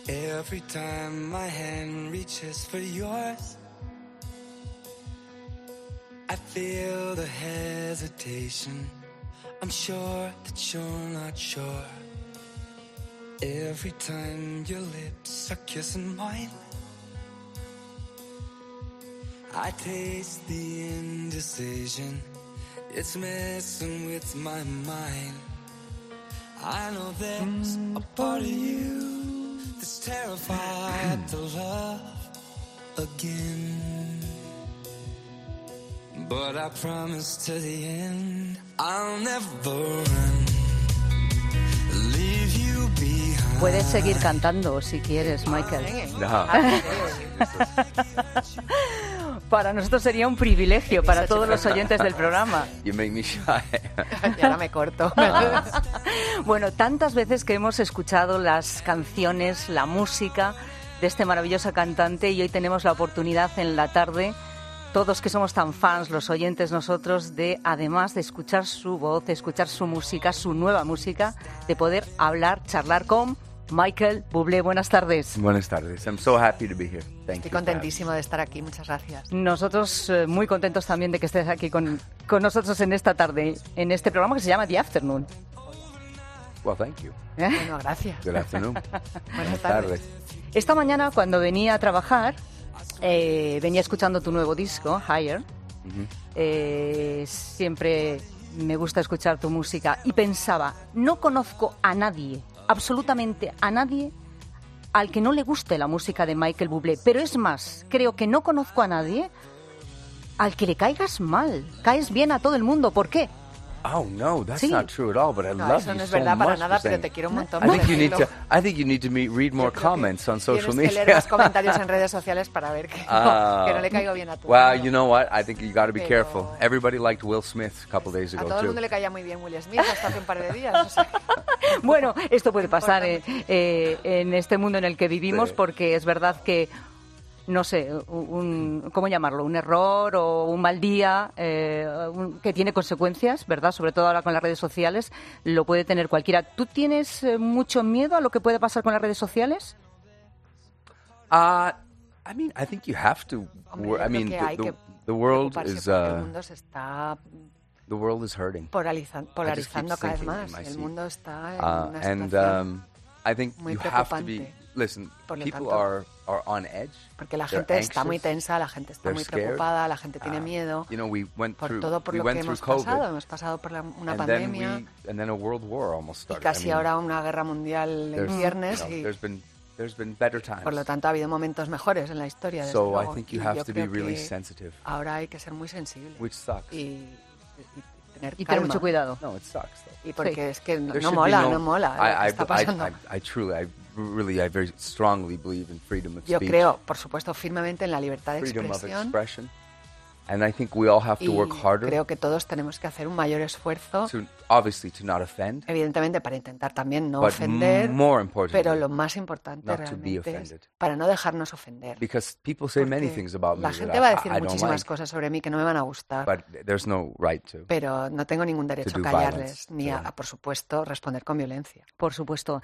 Every time my hand reaches for yours, I feel the hesitation. I'm sure that you're not sure. Every time your lips are kissing mine, I taste the indecision. It's messing with my mind. I know there's a part of you that's terrified to love again. But I promise to the end, I'll never run, leave you behind. Puedes seguir cantando si quieres, Michael. No. Para nosotros sería un privilegio, para todos los oyentes del programa. You make me shy. Y ahora me corto. Bueno, tantas veces que hemos escuchado las canciones, la música de este maravilloso cantante, y hoy tenemos la oportunidad en la tarde, todos que somos tan fans, los oyentes nosotros, de además de escuchar su voz, de escuchar su música, su nueva música, de poder hablar, charlar con Michael Bublé. Buenas tardes. Buenas tardes. I'm so happy to be here. Thank Estoy you. contentísimo de estar aquí. Muchas gracias. Nosotros muy contentos también de que estés aquí con nosotros en esta tarde, en este programa que se llama The Afternoon. Well, thank you. Bueno, gracias. Good afternoon. Buenas tardes. Esta mañana, cuando venía a trabajar, venía escuchando tu nuevo disco, Higher. Siempre me gusta escuchar tu música y pensaba, no conozco a nadie, absolutamente a nadie, al que no le guste la música de Michael Bublé. Pero es más, creo que no conozco a nadie al que le caigas mal. Caes bien a todo el mundo. ¿Por qué? Oh no, that's Sí. not true at all. But I No, love eso you no es so verdad para much nada, for pero saying- te quiero un montón. I think por you need decirlo. to. I think you need to read more Yo creo que comments on social Tienes que media. leer los comentarios en redes sociales para ver que, que no le caigo bien a todo el Well, mundo. you know what? I think you got to be Pero- careful. Everybody liked Will Smith a couple days A ago todo el too. mundo le caía muy bien Will Smith hasta hace un par de días. O sea, Bueno, esto puede pasar en este mundo en el que vivimos, Sí. porque es verdad que, no sé, ¿cómo llamarlo? Un error o un mal día que tiene consecuencias, ¿verdad? Sobre todo ahora con las redes sociales, lo puede tener cualquiera. ¿Tú tienes mucho miedo a lo que puede pasar con las redes sociales? I mean, I think you have to. hombre, I yo creo mean, que hay que the world preocuparse is porque el mundo se está the world is hurting. polarizando keep cada vez thinking más. in my El seat. mundo está en una And situación I think muy you have to be. preocupante. Listen, Por lo people tanto, are on edge. porque la They're gente está muy anxious. tensa, la gente está They're muy scared. preocupada, la gente tiene miedo You know, we went por through todo por we lo went que through hemos COVID, pasado. Hemos pasado por una and pandemia then a world war almost y started. casi I mean, ahora una guerra mundial en ciernes. you know, Y there's been better times. por lo tanto ha habido momentos mejores en la historia. Desde So I luego. think you Y have yo to be creo really que sensitive, ahora hay que ser muy sensible which sucks. y tener Y tener calma. mucho cuidado. No, it sucks though. Y porque Sí. es que no There should mola, be no mola lo que está pasando. I truly, I very strongly believe in freedom of Yo speech, creo, por supuesto, firmemente en la libertad de freedom of expresión. expression, and I think we all have to Y work harder creo que todos tenemos que hacer un mayor esfuerzo, to, obviously, to not offend, evidentemente para intentar también no but ofender, more importantly, pero lo más importante not to be realmente es offended. para no dejarnos ofender. because people say many Porque things about me la that gente va a decir I don't muchísimas like, cosas sobre mí que no me van a gustar, but there's no right to. pero no tengo ningún derecho to a do callarles violence ni to a, them. por supuesto, responder con violencia. Por supuesto.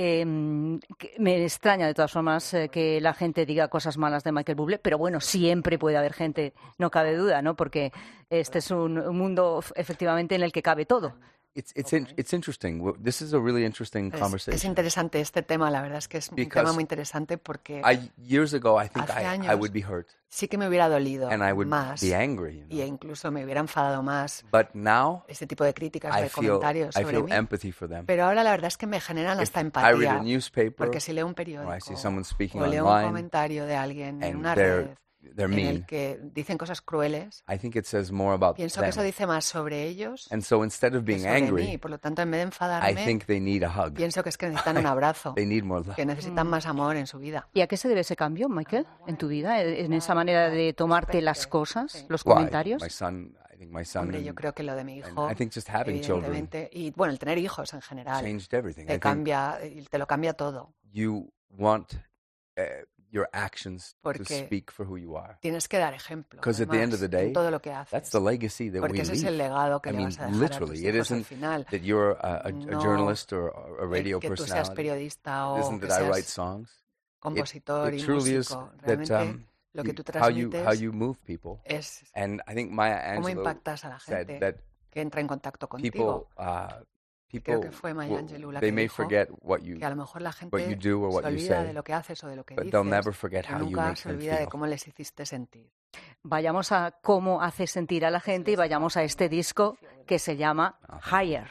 Me extraña de todas formas que la gente diga cosas malas de Michael Bublé, pero bueno, siempre puede haber gente, no cabe duda, ¿no? Porque este es un mundo efectivamente en el que cabe todo. It's interesting. This is a really interesting Es conversation. interesante este tema, la verdad es que es un Because tema muy interesante porque Years ago, I think Hace I años would be hurt sí que me hubiera dolido and I would más be angry. You know? y incluso me hubiera enfadado más But now ese tipo de críticas, I de feel comentarios sobre feel mí. empathy for them. Pero ahora la verdad es que me generan hasta If I read empatía, a newspaper porque si leo un or I periódico see someone speaking o leo un online comentario de alguien en and una they're red they're en el mean, que dicen cosas crueles, I think it says more about pienso them. que eso dice más sobre ellos And so instead of que being sobre mí. angry, Por lo tanto, en vez de I enfadarme, think they need a hug. pienso que es que necesitan un abrazo, They need more love. que necesitan más amor en su vida. ¿Y a qué se debe ese cambio, Michael, en tu vida? ¿En esa manera de tomarte las cosas, los Why? comentarios? I think my son Hombre, yo creo que lo de mi hijo, and I think just having children evidentemente, y bueno, el tener hijos en general, changed everything. I te think te lo cambia todo. you want your actions to Porque speak for who you are. Tienes que dar ejemplo, 'Cause at the end of además, the day, en todo lo que haces. That's the legacy that Porque we ese es leave. el legado que I le mean, vas a dejar a tus literally, it hijos al isn't final. that you're a No journalist or a radio que tú seas personality. periodista It o isn't que that I write seas songs. compositor y truly músico. is that Realmente lo que tú how you transmites move people. es And I think Maya cómo Angelou impactas a la said gente that que entra en contacto people contigo. Creo people que fue Maya Angelou la they que may dijo forget what you que a lo mejor la gente what you do or se what you olvida say, de lo que haces o de lo que but dices, they'll never forget pero how you nunca make se them olvida de feel. cómo les hiciste sentir. Vayamos a cómo hace sentir a la gente y vayamos a este disco que se llama Higher.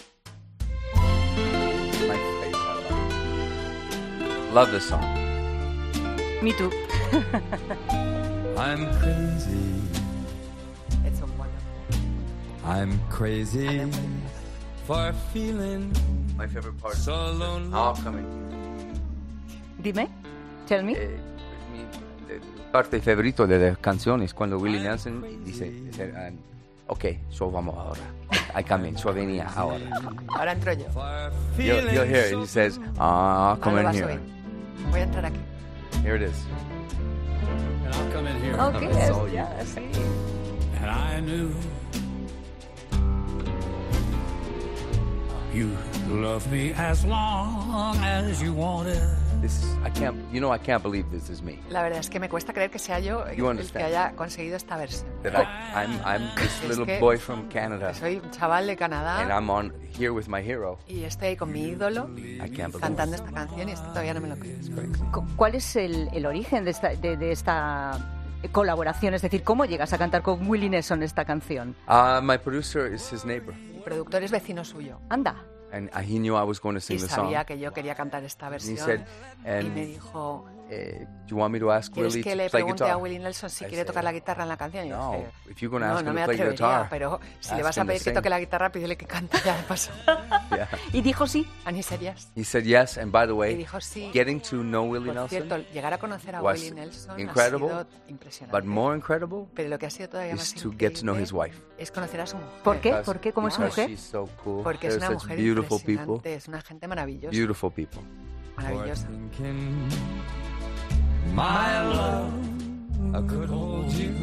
My favorite. Love this song. Me too. I'm crazy. It's a wonderful. I'm crazy for feeling My favorite part so lonely. I'll come in. Dime, tell me. Parte favorito de las canciones cuando Willie Nelson dice ok, so vamos ahora. I come in, so venía ahora. Ahora entro yo. For You'll feeling hear it. He says, come Ahora in vas a here. oír. Voy a entrar aquí. Here it is. and I'll come in here. Ok, That's all you. ya, sí. And I knew you love me as long as you wanted. This is, I can't believe this is me. La verdad es que me cuesta creer que sea yo You el que understand. haya conseguido esta versión. That I'm this Es little que- boy from Canada, Que soy un chaval de and Canadá I'm on here with my hero. y estoy ahí con mi ídolo I can't believe cantando it. esta canción y esto todavía no me lo creo. ¿Cuál es el origen de esta colaboración? Es decir, ¿cómo llegas a cantar con Willie Nelson esta canción? My producer is his neighbor, Mi productor es vecino suyo Anda. and he knew I was going to y sing the song. sabía que yo quería cantar esta And he versión said, y and me dijo, do you want me to ask ¿quieres Willie que to le play pregunte a guitar? Willie Nelson si I quiere said, tocar la guitarra en la canción? Y yo No, dije, if you're going to ask no him me to play atrevería, guitar, pero si le ask vas a him to pedir que sing. toque la guitarra, pídele que cante ya de paso. Yeah. Y dijo sí. And he said yes. He said yes, and by the Y way, dijo sí. getting to know Willie Por cierto, Nelson, llegar a conocer a was Willie Nelson incredible, ha sido impresionante. but more incredible Pero lo que ha sido todavía is más to get to know his increíble wife. es conocer a su mujer. ¿Por qué? Because- ¿Por qué? ¿Cómo es su because mujer? she's so cool. Porque es They're una such mujer beautiful people. impresionante, es una gente maravillosa, Beautiful people. maravillosa. Thinking my love I could hold you.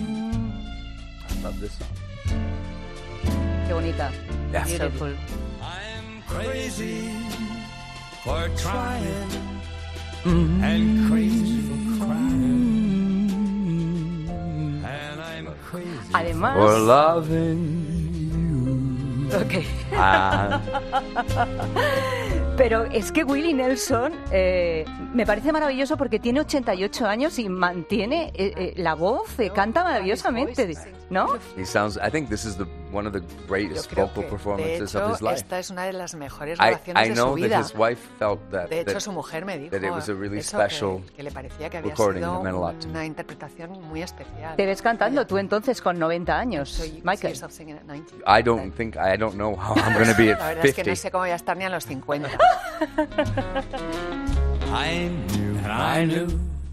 I love this song. Qué bonita. Yeah. Beautiful. I'm crazy for trying and crazy for crying. And I'm crazy Además, For loving ok. you. Ah, Pero es que Willie Nelson me parece maravilloso porque tiene 88 años y mantiene la voz, canta maravillosamente, ¿no? he sounds. I think this is one of the Yo greatest creo vocal que, de performances hecho, of his life. esta es una de las mejores I grabaciones de su know that vida. his wife felt that. De hecho, that su mujer me dijo that it was a really eso, special que le parecía que había recording, sido it meant a lot to me. una interpretación muy especial. Te ves cantando tú entonces con 90 años, So you can see Michael. yourself singing at 90. I don't know how I'm going to be La at verdad es que 50. no sé cómo voy a estar ni a los 50. I knew, and I knew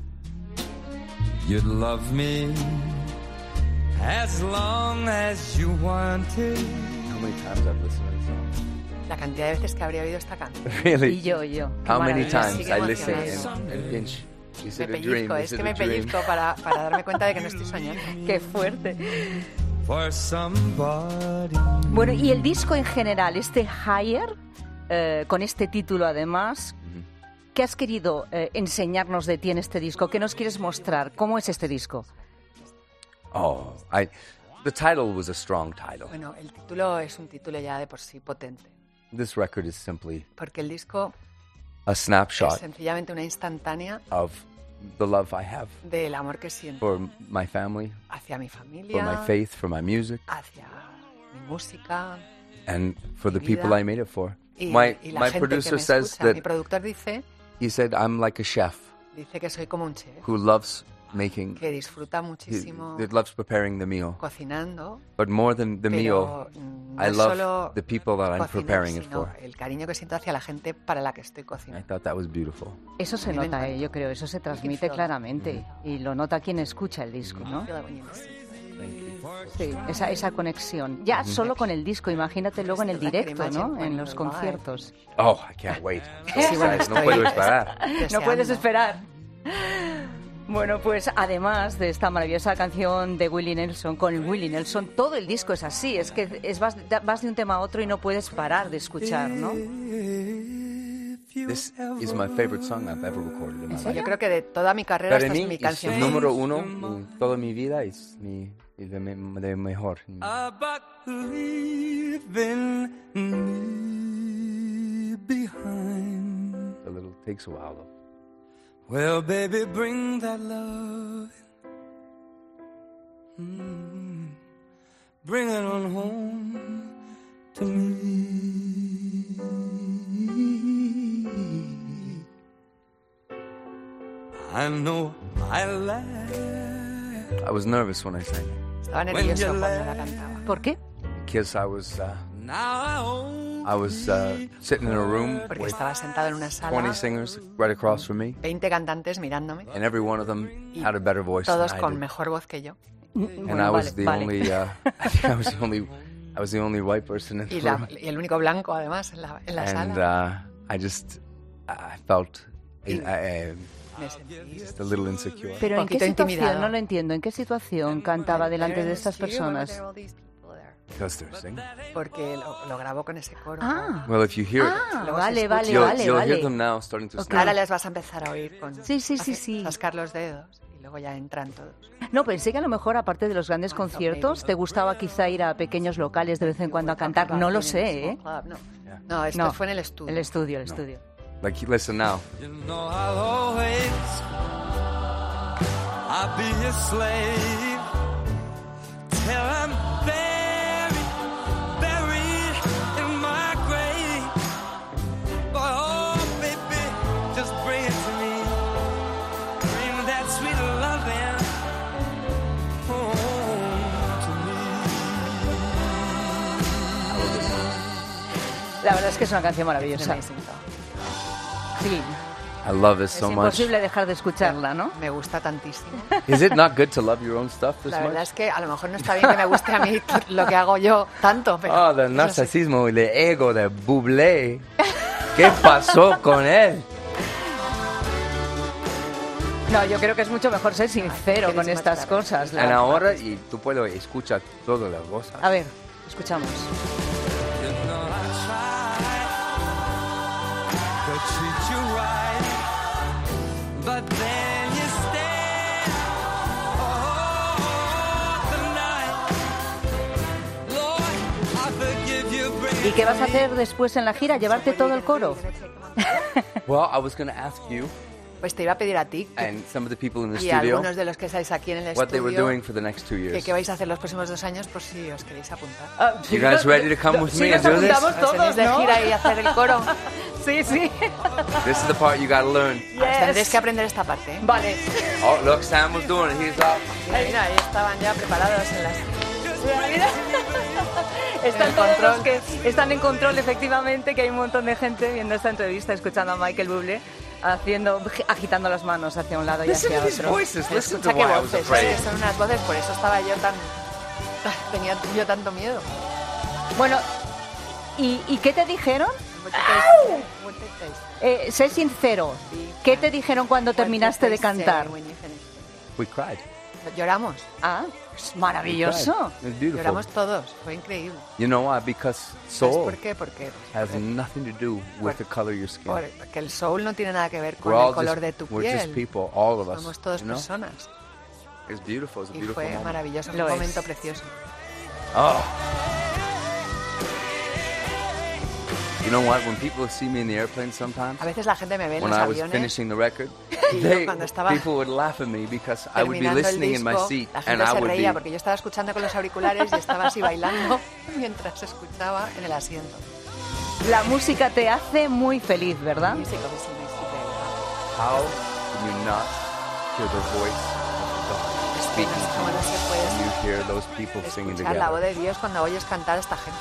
you'd love me as long as you wanted. How many times I've listened to this song? La cantidad de veces que habría oído esta canción. Really? Y yo. Qué How many maravilla. times Sigue I listen emocionando. and pinch? Is Me it a dream? pellizco, Is es it que a me dream? pellizco para darme cuenta de que no estoy soñando. Qué fuerte. For somebody. Bueno, y el disco en general, este Higher, con este título además, ¿qué has querido enseñarnos de ti en este disco? ¿Qué nos quieres mostrar? ¿Cómo es este disco? Oh, the title was a strong title. Bueno, el título es un título ya de por sí potente, This record is simply porque el disco a es snapshot sencillamente una instantánea of the love I have del amor que siento for my family, hacia mi for familia, my faith, for my music, hacia mi música and for the Mi people vida. I made it for. y, My y la my gente producer que me says escucha. that Mi productor dice he said I'm like a chef que soy como un chef, who loves making, que disfruta muchísimo that loves preparing the meal. cocinando, But more than the meal, pero no I love solo the people that I'm cocinar, preparing it sino for. el cariño que siento hacia la gente para la que estoy I cocinando. thought that was beautiful. Eso se A mí me nota, encanta. yo creo, eso se transmite feel. claramente y lo nota quien escucha el disco, ¿no? Sí, esa conexión. Ya solo con el disco, imagínate luego en el verdad que directo, Imagine ¿no? when En los you're live. conciertos. Oh, I can't wait. Sí, bueno, no estoy puedo esperar. No deseando. puedes esperar. Bueno, pues además de esta maravillosa canción de Willie Nelson, con Willie Nelson, todo el disco es así, es que vas de un tema a otro y no puedes parar de escuchar, ¿no? If This is my favorite song I've ever recorded in my life. Yo creo que de toda mi carrera Para esta mí es mi es canción. el número uno en toda mi vida, es de mejor. About leaving me behind. A little takes a while though. Well, baby, bring that love. Bring it on home to me. I know I lied. I was nervous when I sang it Estaba nervioso cuando la cantaba. ¿Por qué? because I was Now sitting in a room Porque with estaba sentado en una sala, 20 singers right across from me, 20 cantantes mirándome, and every one of them had a better voice than todos I con did. mejor voz que yo. And I was the only. I think I was the only white person in the room. Y el único blanco, además, en la And sala. I felt Me sentí just a little insecure. Pero ¿en qué poquito situación? intimidado. No lo entiendo. ¿En qué situación cantaba delante de estas personas? Because they're singing. Porque lo grabó con ese coro. Ah, Well, if you hear it, Luego vale, se vale, you'll vale, hear vale. them now starting to sing. Ahora les vas a empezar a oír con Sí, sí, sí, sí. rascar los dedos y luego ya entran todos. No, pensé que a lo mejor, aparte de los grandes conciertos, te gustaba quizá ir a pequeños locales de vez en cuando a cantar. No lo sé, ¿eh? No, esto No, fue en el estudio. El estudio. Like, listen now. you know I'll be a slave till I'm buried in my grave. But oh, baby, just bring it to me. Bring that sweet loving home to me. La verdad es que es una canción maravillosa. Sí, I love this es so much. imposible dejar de escucharla, ¿no? Me gusta tantísimo. Is it not good to love your own stuff this La verdad much? es que a lo mejor no está bien que me guste a mí lo que hago yo tanto, pero... Oh, del narcisismo y el ego de Bublé. ¿Qué pasó con él? No, yo creo que es mucho mejor ser sincero Eres con más estas claro. cosas. Y ahora, y tú puedes escuchar todas las cosas. A ver, escuchamos. You know I tried to treat you right, but then you stayed tonight. Lord, I forgive you. ¿Y qué vas a hacer después en la gira? ¿Llevarte todo el coro? Well, I was going to ask you Pues te iba a pedir a ti and some of the people in the y studio algunos de los que estáis aquí en el what they were estudio doing for the next 2 que years. qué vais a hacer los próximos 2 años por si os queréis apuntar. You guys ready to come with me and do this? apuntamos ¿Os todos, venís de ¿no? gira y hacer el coro? Sí, sí. This is the part you got to learn. Os tendréis que aprender esta parte, ¿eh? Vale. Oh, look, Sam was doing it. He's up. Mira, ahí estaban ya preparados en las... Están el todos control. los que están en control, efectivamente, que hay un montón de gente viendo esta entrevista, escuchando a Michael Bublé, agitando las manos hacia un lado y Listen hacia to his otro. voices. Listen to Escucha qué why I was voces, afraid. que son unas voces, por eso estaba yo tenía yo tanto miedo. Bueno, ¿y qué te dijeron? Sé sincero, ¿qué te dijeron cuando terminaste de cantar? We cried. Lloramos, Ah, es maravilloso. It's beautiful. lloramos todos, fue increíble. You know why? Because ¿Sabes soul por qué? Porque has nothing to do with the color of your skin. porque el soul no tiene nada que ver con We're all el color de tu we're just piel. people, all of us. Somos todos you know? personas. It's beautiful. It's a Y beautiful fue moment. maravilloso, fue Lo un es. momento precioso. Oh. You know what? When people see me in the airplane sometimes, A veces la gente me ve en when los I was aviones finishing the record, y yo cuando estaba people would laugh at me because I would be terminando el listening in my disco, seat la and gente I se would reía be. porque yo estaba escuchando con los auriculares y estaba así bailando mientras escuchaba en el asiento. La música te hace muy feliz, ¿verdad? Music obviously makes you very How can you not hear the voice of God speaking to ¿Cómo no se you? puede And you hear those people singing escuchar la voz together. de Dios cuando oyes cantar a esta gente?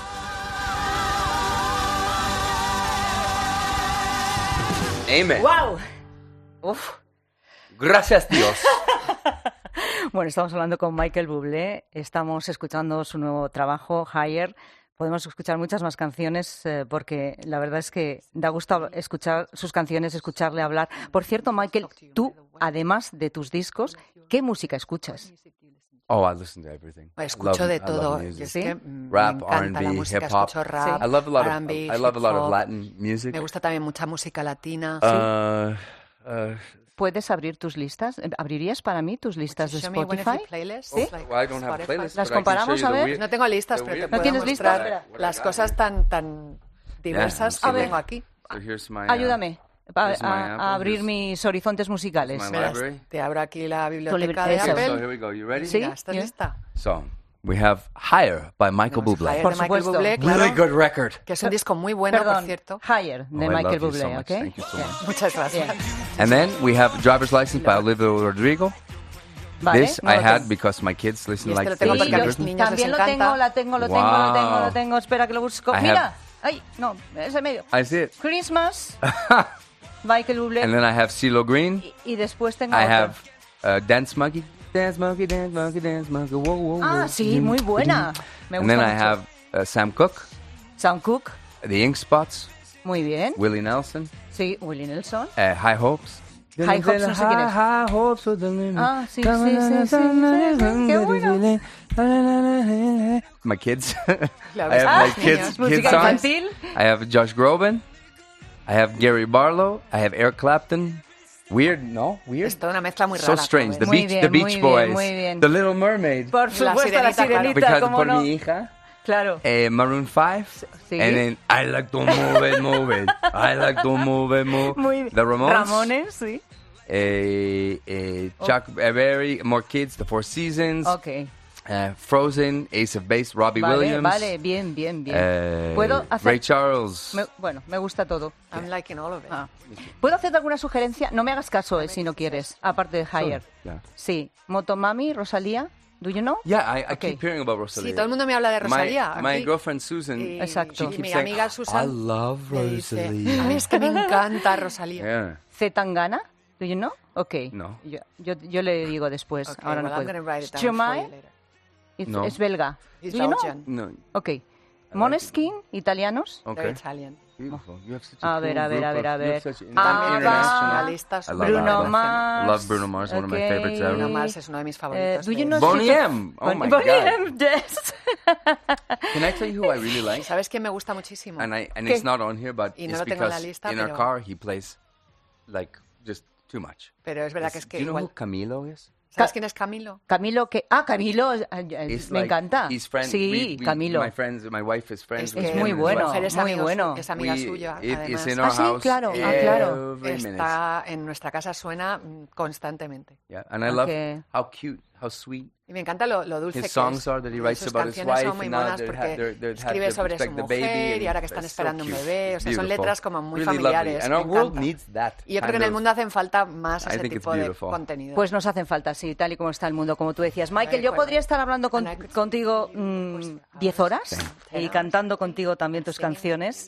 Amen. ¡Wow! Uf. Gracias Dios. Bueno, estamos hablando con Michael Bublé, estamos escuchando su nuevo trabajo, Higher. Podemos escuchar muchas más canciones porque la verdad es que da gusto escuchar sus canciones, escucharle hablar. Por cierto, Michael, tú, además de tus discos, ¿qué música escuchas? Oh, I listen to everything. Escucho de I love todo. music. Y es ¿Sí? que Rap, me encanta la R&B, música, hip hop. escucho rap, I love a lot R&B, of I love a lot hip of hop. Latin music. Me gusta también mucha música latina. ¿Puedes abrir tus listas? ¿Abrirías para mí tus listas de Show me one of Spotify? your playlists, ¿Sí? like Well, I don't have Spotify. playlists, Las but I can comparamos, show you a the ver. weird- No tengo listas, the pero te weird- puedo tienes listas? mostrar Espera. las cosas tan diversas Yeah, que a tengo ver. aquí. So here's my, Ayúdame here's my a Apple, abrir here's mis horizontes musicales. my Verás, library. te abro aquí la biblioteca librería. de Eso. So Apple. here we go. You ready? Sí. Mira, ¿estás Yeah. lista? So we have Higher by Michael Tenemos Bublé. Higher Por de Michael supuesto. Bublé, claro, Really good record. que es un disco muy bueno, Perdón, por cierto. Higher, de Oh, I Michael love you so Bublé, much. ¿ok? Thank you so Yeah. much. Muchas gracias. Yeah. And then we have Driver's License by Olivia Rodrigo. Vale, This no I lo had tengo. because my kids listen Y este like lo tengo crazy. porque a yo los niños también les lo encanta. tengo, Wow. lo tengo. Espera que lo busco. I Mira, ay, no, es en medio. I see it. Christmas, Michael Bublé. And then I have CeeLo Green. Y después tengo I otro. have Dance Monkey. Dance Monkey, Dance Monkey, Dance Monkey. Whoa, whoa, Ah, whoa. sí, muy buena. Me And gusta then I mucho. have Sam Cooke, Sam Cooke, The Ink Spots, muy bien. Willie Nelson, Sí, Willie Nelson. High Hopes. High Hopes, no sé quién es. High Hopes with the limit. Ah, sí, sí. Qué bueno. My kids. La I ves have a my los kids, niños. Música songs. infantil. I have Josh Groban. I have Gary Barlow. I have Eric Clapton. Weird, no? Weird? Es toda una mezcla muy So rara. strange. The como Muy Beach, bien, the muy Beach bien, Boys. muy bien. The Little Mermaid. Por supuesto, la Sirenita, claro. sirenita, Because ¿cómo por no? mi hija. Claro. Maroon 5. Sí. And then I like to move it, move it. I like to move it, move. Muy bien. The Ramones. Ramones, sí. Chuck Berry, More Kids, The Four Seasons. Ok. Frozen, Ace of Base, Robbie Vale, Williams. vale, bien. ¿Puedo hacer...? Ray Charles. Bueno, me gusta todo. I'm liking all of it. Ah. ¿Puedo hacerte alguna sugerencia? No me hagas caso, si no quieres, aparte de Higher. Yeah. Sí. Motomami, Rosalía, ¿do you know? Yeah, I Okay. keep hearing about Rosalía. Sí, todo el mundo me habla de Rosalía. My aquí. girlfriend Susan, Y- Exacto. y she keeps mi saying, amiga Susan I love me dice, Rosalía. "Ay, es que me encanta Rosalía. Yeah. Zetangana, ¿do you know? Ok. No. Yo le digo después, Okay, ahora well, no I'm puedo. gonna write it down for Stromae, you later. No. es belga. He's Do you know? Belgian. No. Ok. Måneskin, italianos. They're Okay. Italian. Beautiful. You have such A a ver, cool a ver, group a ver, of- a you ver. have such an Ah, international- Una lista I súper love Bruno Abba. Mars. Love Bruno Mars, one of my Okay. favorites ever. Bruno Mars es uno de mis favoritos. Do you de- know Boney Street of- M. Oh my Boney God. M, yes. Can I tell you who I really like? ¿Sabes quién me gusta muchísimo? And ¿Qué? it's not on here, but Y no it's lo tengo en la because lista, in our pero- car he plays like just too much. Pero es verdad que es Do que you know igual... who Camilo is? ¿Sabes quién es Camilo? Camilo, que... Ah, Camilo, It's me like- encanta. He's friend, Sí, we- Camilo. My wife is friends Es with Es him muy as bueno, well. mujer es muy amigo bueno. es amiga We- suya, it is además. in our Ah, sí, house claro, every minute. Está en nuestra casa, suena constantemente. Yeah, and I love Okay. how cute, how sweet Y me encanta lo dulce his que songs es. are that he Y writes sus about his canciones wife, son muy and now monas they're porque they're escribe sobre su expect the baby, mujer y and ahora que están it's so esperando un cute. bebé. O sea, son Beautiful. letras como muy Really familiares. lovely. And me our world encanta. needs that. Y yo creo que en kind el of- mundo hacen falta más I ese think it's tipo de beautiful. contenido. Pues nos hacen falta, sí, tal y como está el mundo, como tú decías. Michael, Very yo cool. podría estar hablando And I could- contigo 10 horas y cantando contigo también tus Singing. canciones.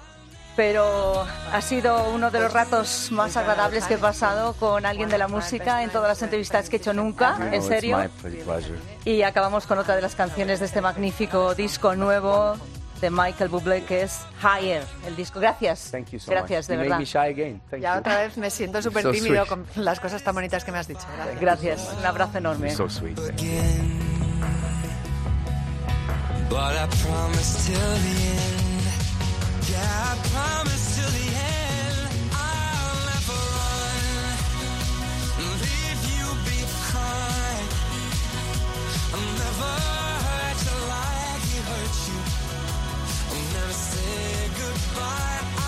Pero ha sido uno de los ratos más agradables que he pasado con alguien de la música en todas las entrevistas que he hecho nunca, No, en it's serio. my pleasure. Y acabamos con otra de las canciones de este magnífico disco nuevo de Michael Bublé, que es Higher, el disco. Gracias. Thank you so Gracias, much. de You verdad. made me shy again. Thank Ya you. otra vez me siento súper So tímido sweet. con las cosas tan bonitas que me has dicho. Gracias. Gracias. Un abrazo enorme. So sweet. But I promise till the end. Yeah, I promise till the end. I'll never run, leave you behind. I'll never hurt you like he hurt you. I'll never say goodbye.